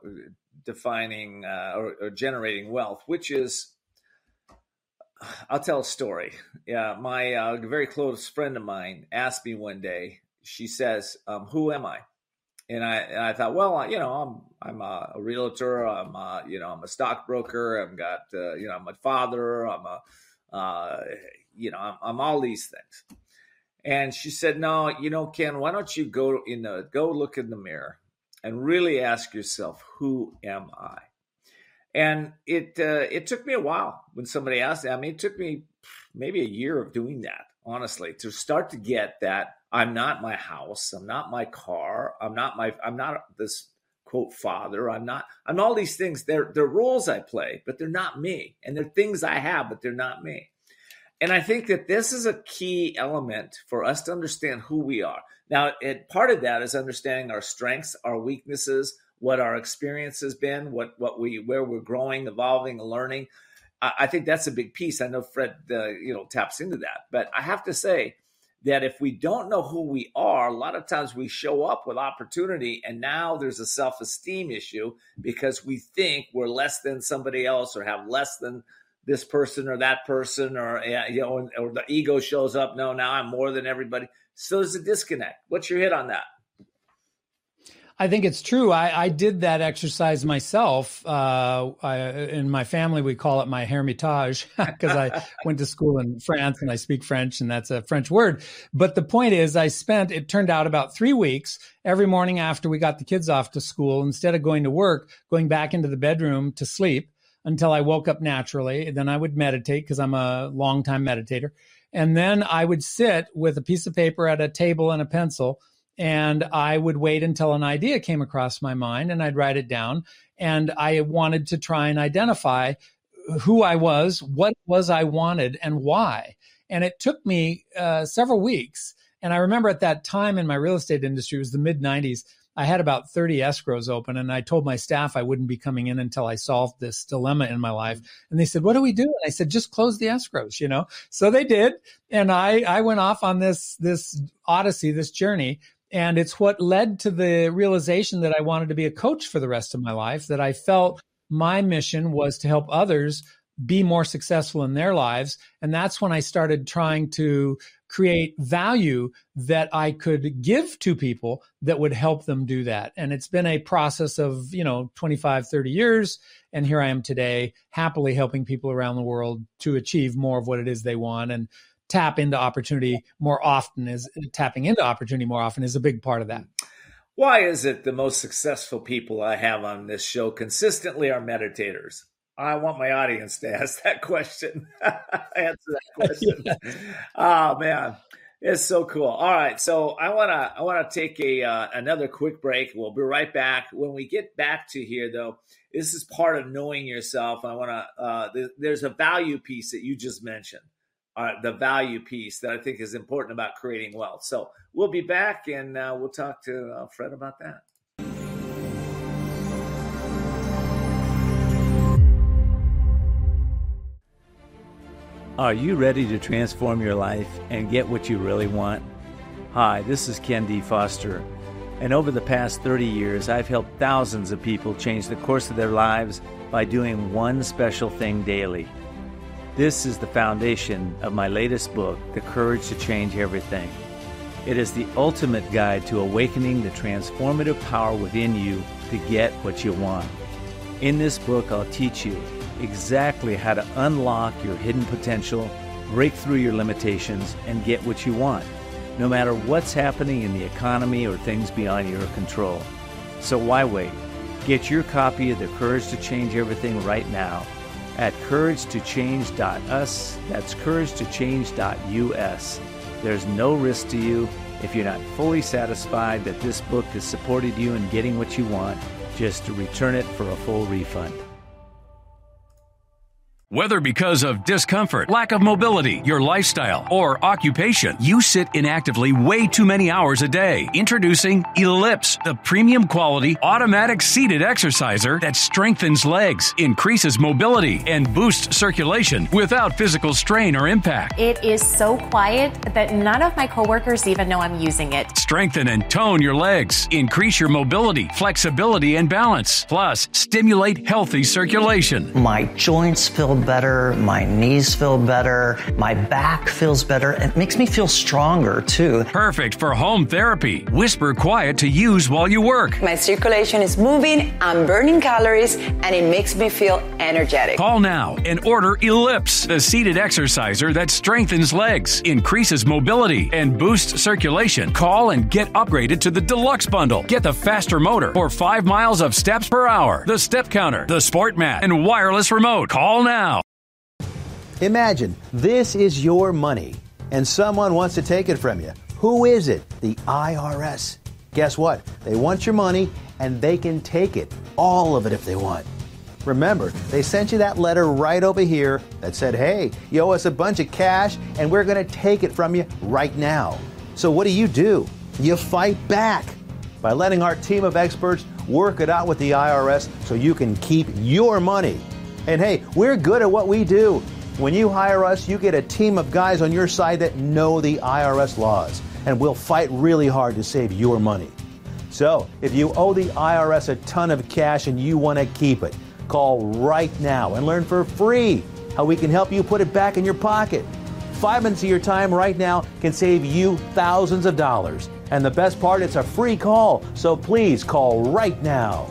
defining uh, or, or generating wealth, which is, I'll tell a story. Yeah, my uh, very close friend of mine asked me one day, she says, um, who am I? And I and I thought, well, you know, I'm I'm a, a realtor. I'm a, you know, I'm a stockbroker. I've got, uh, you know, I'm a father. I'm a, uh, you know, I'm, I'm all these things. And she said, no, you know, Ken, why don't you go in the go look in the mirror and really ask yourself, who am I? And it uh, it took me a while when somebody asked that. I mean, it took me maybe a year of doing that, honestly, to start to get that. I'm not my house. I'm not my car. I'm not my, I'm not this quote father. I'm not, I'm all these things. They're, they're roles I play, but they're not me. And they're things I have, but they're not me. And I think that this is a key element for us to understand who we are. Now, it, part of that is understanding our strengths, our weaknesses, what our experience has been, what, what we, where we're growing, evolving, learning. I, I think that's a big piece. I know Fred, uh, you know, taps into that, but I have to say, that if we don't know who we are, a lot of times we show up with opportunity and now there's a self-esteem issue because we think we're less than somebody else or have less than this person or that person, or, you know, or the ego shows up. No, now I'm more than everybody. So there's a disconnect. What's your hit on that? I think it's true. I, I did that exercise myself. Uh, I, in my family, we call it my hermitage because I went to school in France and I speak French, and that's a French word. But the point is, I spent, it turned out, about three weeks every morning after we got the kids off to school, instead of going to work, going back into the bedroom to sleep until I woke up naturally. Then I would meditate because I'm a longtime meditator. And then I would sit with a piece of paper at a table and a pencil, and I would wait until an idea came across my mind, and I'd write it down. And I wanted to try and identify who I was, what was I wanted, and why. And it took me uh, several weeks. And I remember at that time in my real estate industry, it was the mid nineties, I had about thirty escrows open, and I told my staff I wouldn't be coming in until I solved this dilemma in my life. And they said, what do we do? And I said, just close the escrows, you know? So they did. And I, I went off on this, this odyssey, this journey. And it's what led to the realization that I wanted to be a coach for the rest of my life, that I felt my mission was to help others be more successful in their lives. And that's when I started trying to create value that I could give to people that would help them do that. And it's been a process of, you know, twenty-five, thirty years. And here I am today, happily helping people around the world to achieve more of what it is they want, and tap into opportunity more often is tapping into opportunity more often is a big part of that. Why is it the most successful people I have on this show consistently are meditators? I want my audience to ask that question. Answer that question. Yeah. Oh man, it's so cool. All right, so I wanna I wanna take a uh, another quick break. We'll be right back. When we get back to here, though, this is part of knowing yourself. I wanna uh, th- there's a value piece that you just mentioned. Uh, the value piece that I think is important about creating wealth. So we'll be back, and uh, we'll talk to uh, Fred about that. Are you ready to transform your life and get what you really want? Hi, this is Ken D. Foster, and over the past thirty years, I've helped thousands of people change the course of their lives by doing one special thing daily. This is the foundation of my latest book, The Courage to Change Everything. It is the ultimate guide to awakening the transformative power within you to get what you want. In this book, I'll teach you exactly how to unlock your hidden potential, break through your limitations, and get what you want, no matter what's happening in the economy or things beyond your control. So why wait? Get your copy of The Courage to Change Everything right now at courage to change dot u s. That's courage to change dot u s. There's no risk to you. If you're not fully satisfied that this book has supported you in getting what you want, just to return it for a full refund. Whether because of discomfort, lack of mobility, your lifestyle, or occupation, you sit inactively way too many hours a day. Introducing Ellipse, the premium quality automatic seated exerciser that strengthens legs, increases mobility, and boosts circulation without physical strain or impact. It is so quiet that none of my coworkers even know I'm using it. Strengthen and tone your legs, increase your mobility, flexibility, and balance. Plus, stimulate healthy circulation. My joints feel better, my knees feel better, my back feels better. It makes me feel stronger too. Perfect for home therapy. Whisper quiet to use while you work. My circulation is moving, I'm burning calories, and it makes me feel energetic. Call now and order Ellipse, the seated exerciser that strengthens legs, increases mobility, and boosts circulation. Call and get upgraded to the Deluxe Bundle. Get the faster motor or five miles of steps per hour, the step counter, the sport mat, and wireless remote. Call now. Imagine this is your money and someone wants to take it from you. Who is it? The I R S. Guess what? They want your money and they can take it. All of it if they want. Remember, they sent you that letter right over here that said, hey, you owe us a bunch of cash and we're going to take it from you right now. So what do you do? You fight back by letting our team of experts work it out with the I R S so you can keep your money. And hey, we're good at what we do. When you hire us, you get a team of guys on your side that know the I R S laws, and we'll fight really hard to save your money. So, if you owe the I R S a ton of cash and you want to keep it, call right now and learn for free how we can help you put it back in your pocket. Five minutes of your time right now can save you thousands of dollars. And the best part, it's a free call, so please call right now.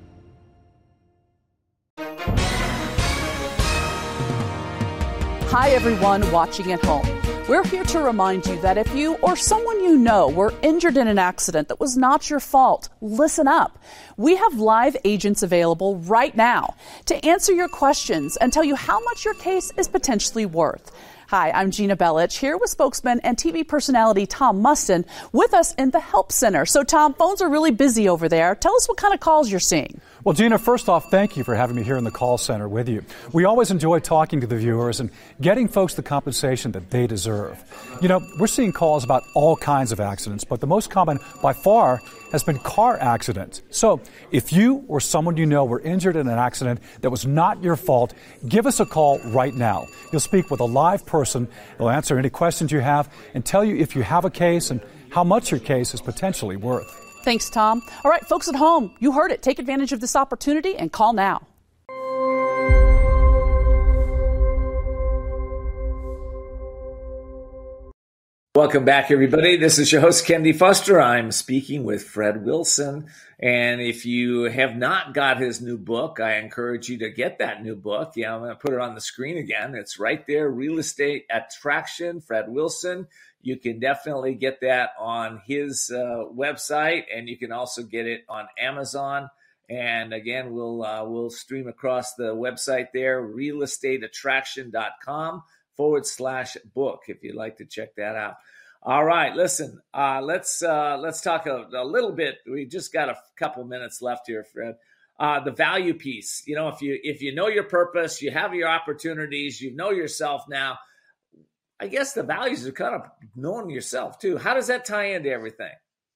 Hi, Hi, everyone watching at home. We're here to remind you that if you or someone you know were injured in an accident that was not your fault, listen up. We have live agents available right now to answer your questions and tell you how much your case is potentially worth. Hi, I'm Gina Bellich, here with spokesman and T V personality Tom Mustin with us in the Help Center. So, Tom, phones are really busy over there. Tell us what kind of calls you're seeing. Well, Gina, first off, thank you for having me here in the call center with you. We always enjoy talking to the viewers and getting folks the compensation that they deserve. You know, we're seeing calls about all kinds of accidents, but the most common by far has been car accidents. So if you or someone you know were injured in an accident that was not your fault, give us a call right now. You'll speak with a live person. They'll answer any questions you have and tell you if you have a case and how much your case is potentially worth. Thanks, Tom. All right, folks at home, you heard it. Take advantage of this opportunity and call now. Welcome back, everybody. This is your host, Ken D. Foster. I'm speaking with Fred Wilson. And if you have not got his new book, I encourage you to get that new book. Yeah, I'm going to put it on the screen again. It's right there, Real Estate Attraction, Fred Wilson. You can definitely get that on his uh, website, and you can also get it on Amazon. And again, we'll uh, we'll stream across the website there, realestateattraction.com forward slash book, if you'd like to check that out. All right, listen, uh, let's uh, let's talk a, a little bit. We just got a couple minutes left here, Fred. Uh, the value piece. You know, if you if you know your purpose, you have your opportunities, you know yourself now. I guess the values are kind of knowing yourself too. How does that tie into everything?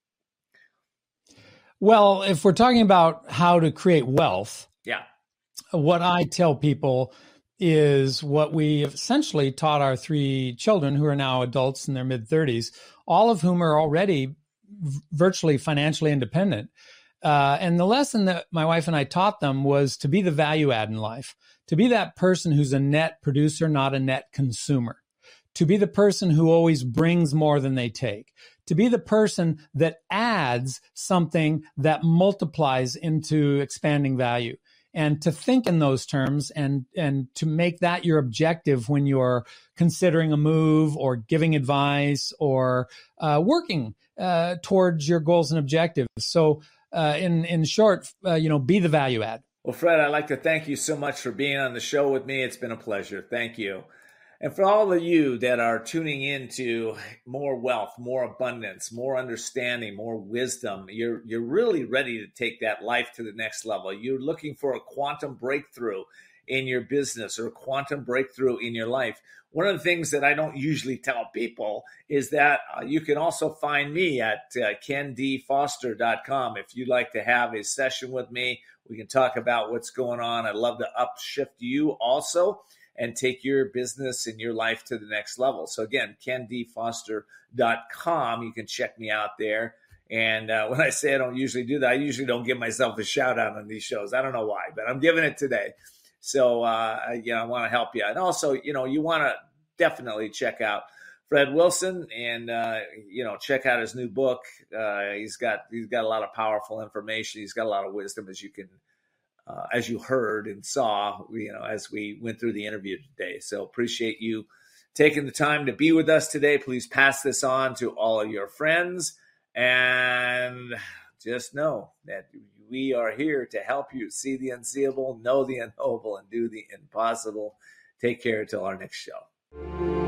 Well, if we're talking about how to create wealth, yeah, what I tell people is what we essentially taught our three children who are now adults in their mid thirties, all of whom are already virtually financially independent. Uh, and the lesson that my wife and I taught them was to be the value add in life, to be that person who's a net producer, not a net consumer. To be the person who always brings more than they take, to be the person that adds something that multiplies into expanding value, and to think in those terms and, and to make that your objective when you're considering a move or giving advice or uh, working uh, towards your goals and objectives. So uh, in, in short, uh, you know, be the value add. Well, Fred, I'd like to thank you so much for being on the show with me. It's been a pleasure. Thank you. And for all of you that are tuning into more wealth, more abundance, more understanding, more wisdom, you're you're really ready to take that life to the next level. You're looking for a quantum breakthrough in your business or a quantum breakthrough in your life. One of the things that I don't usually tell people is that uh, you can also find me at uh, ken d foster dot com. If you'd like to have a session with me, we can talk about what's going on. I'd love to upshift you also and take your business and your life to the next level. So again, ken d foster dot com. You can check me out there. And uh, when I say I don't usually do that, I usually don't give myself a shout out on these shows. I don't know why, but I'm giving it today. So, uh, you know, I want to help you. And also, you know, you want to definitely check out Fred Wilson and, uh, you know, check out his new book. Uh, he's got, he's got a lot of powerful information. He's got a lot of wisdom, as you can Uh, as you heard and saw, you know, as we went through the interview today. So appreciate you taking the time to be with us today. Please pass this on to all of your friends and just know that we are here to help you see the unseeable, know the unknowable, and do the impossible. Take care until our next show.